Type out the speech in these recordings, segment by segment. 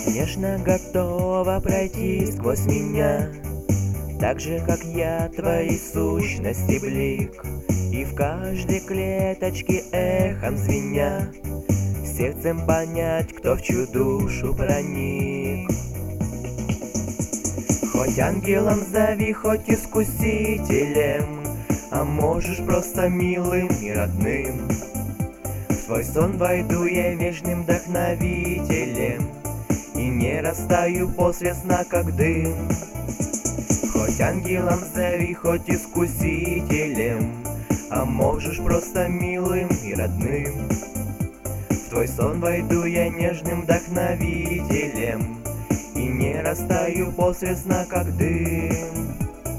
Нежно готова пройти сквозь меня, так же, как я, твоей сущности блик, и в каждой клеточке эхом звеня, сердцем понять, кто в чью душу проник. Хоть ангелом зови, хоть искусителем, а можешь просто милым и родным. В твой сон войду я вечным вдохновителем и не растаю после сна, как дым. Хоть ангелом зови, хоть искусителем, а можешь просто милым и родным. В твой сон войду я нежным вдохновителем и не растаю после сна, как дым.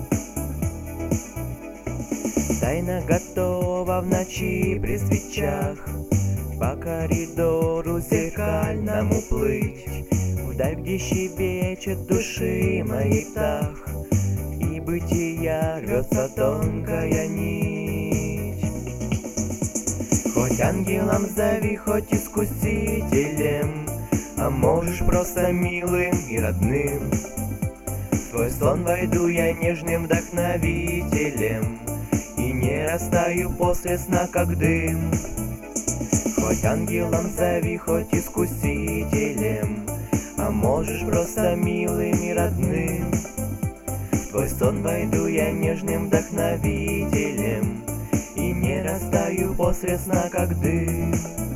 Тайна готова в ночи при свечах по коридору зеркальному плыть, вдаль, где щебечет души моей птах, и бытия рвется тонкая нить. Хоть ангелом зови, хоть искусителем, а можешь просто милым и родным. В твой сон войду я нежным вдохновителем и не растаю после сна, как дым. Хоть ангелом зови, хоть искусителем, а можешь просто милым и родным. В твой сон войду я нежным вдохновителем и не растаю после сна, как дым.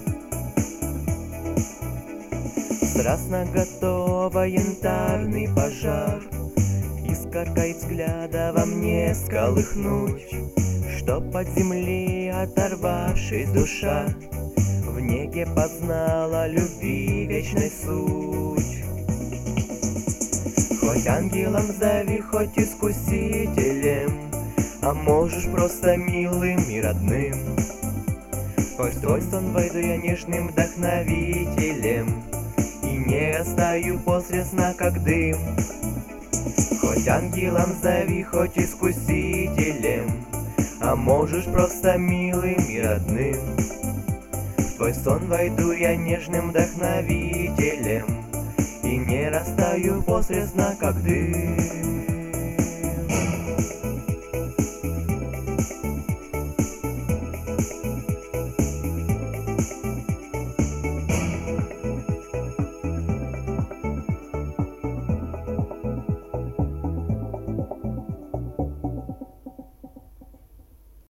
Страстно готова янтарный пожар, искоркой взгляда во мне сколыхнуть, чтоб от земли оторвавшись душа в неге познала любви вечной суть. Хоть ангелом зови, хоть искусителем, а можешь просто милым и родным. Хоть в твой сон войду я нежным вдохновителем и не растаю после сна, как дым. Хоть ангелом зови, хоть искусителем, а можешь просто милым и родным. В твой сон войду я нежным вдохновителем и не растаю после сна, как дым.